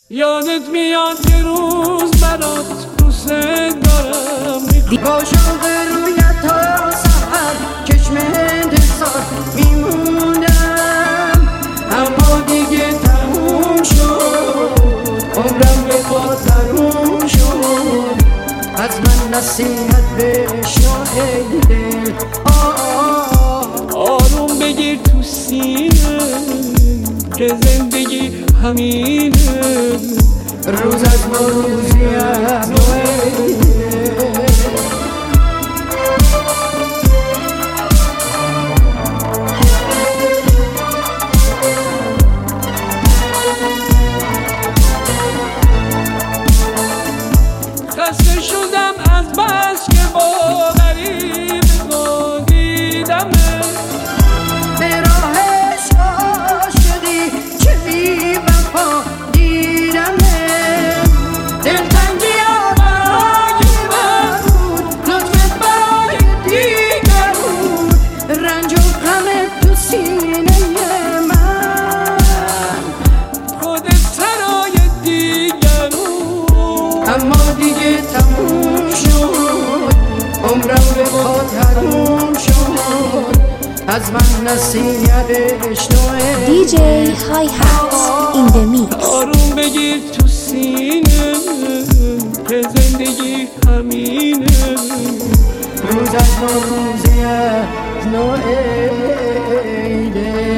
یادت میاد یه روز برات دوست دارم با شوق رویت تا سحر چشم انتظار میمونم، اما دیگه تموم شد، عمرم به پا تموم شد. از من نصیحت بشنو ای دل، آروم بگیر تو سینه که زندگی همینه، روز از ما روزی از خسته شدم از بس که با غریب دیدمه، به راهش عاشقی چه بی وفا دیدمه. دلتنگی برای من بود، لطفت برای دیگر بود، رنج و غمت تو سینه من، خودت سرای دیگر بود. اما دیگه تموم شد، عمرم به پا تموم شد. از من نصیحت بشنو DJ Hi-Hat in the mix. آروم بگیر تو سینه که زندگی همینه، روز از ما روزی از نو ای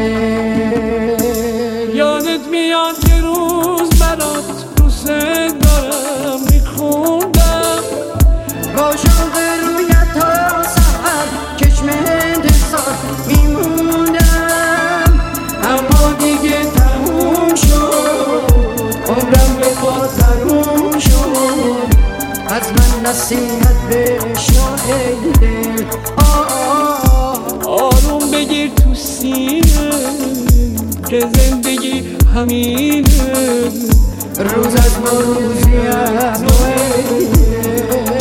دل. یادت میاد یه روز برات دوست دارم میخوندم، با شوق رویت تا سحر چشم انتظار میمونم، اما دیگه تموم شد، عمرم به پا تموم شد. از من نصیحت بشنو ای دل، آروم بگیر تو سینه که زندگی همینه، روز از ما روزی از نو ای دل.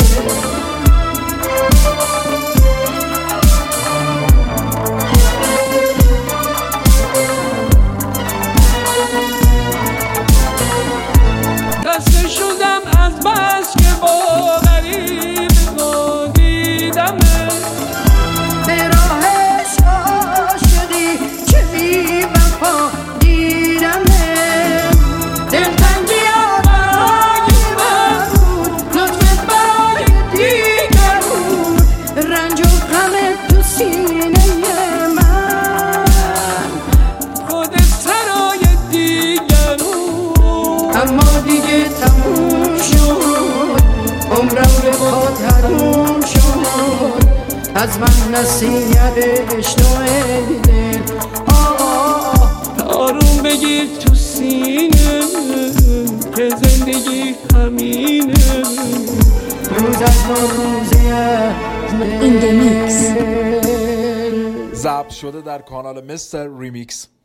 خسته شدم از بس که با غریب دیدمه، به راهش عاشقی چه بی وفا دیدمه. دلتنگی برای من بود، لطفت برای دیگر بود، رنج و غمت تو سینه من، خودت سرای دیگر بود. اما دیگه تموم شد، عمرم به پا تموم شد. از من نصیحت بشنو ای دل، آروم بگیر تو سینه که زندگی همینه، روز از ما روزی از In the mix. دل. ضبط شده در کانال مستر ریمیکس.